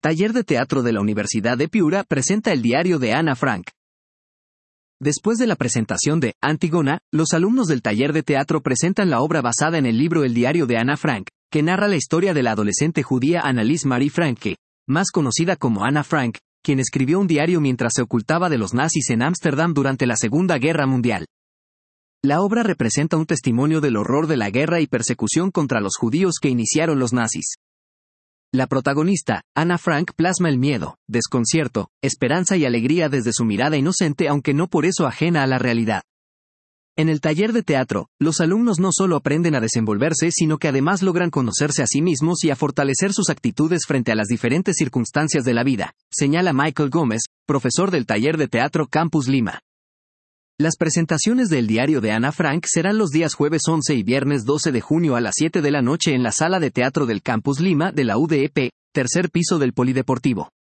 Taller de Teatro de la Universidad de Piura presenta el diario de Ana Frank. Después de la presentación de Antígona, los alumnos del taller de teatro presentan la obra basada en el libro El diario de Ana Frank, que narra la historia de la adolescente judía Anneliese Marie Franke, más conocida como Ana Frank, quien escribió un diario mientras se ocultaba de los nazis en Ámsterdam durante la Segunda Guerra Mundial. La obra representa un testimonio del horror de la guerra y persecución contra los judíos que iniciaron los nazis. La protagonista, Ana Frank, plasma el miedo, desconcierto, esperanza y alegría desde su mirada inocente, aunque no por eso ajena a la realidad. En el taller de teatro, los alumnos no solo aprenden a desenvolverse, sino que además logran conocerse a sí mismos y a fortalecer sus actitudes frente a las diferentes circunstancias de la vida, señala Michael Gómez, profesor del taller de teatro Campus Lima. Las presentaciones del diario de Ana Frank serán los días jueves 11 y viernes 12 de junio a las 7 de la noche en la sala de teatro del Campus Lima de la UDEP, tercer piso del Polideportivo.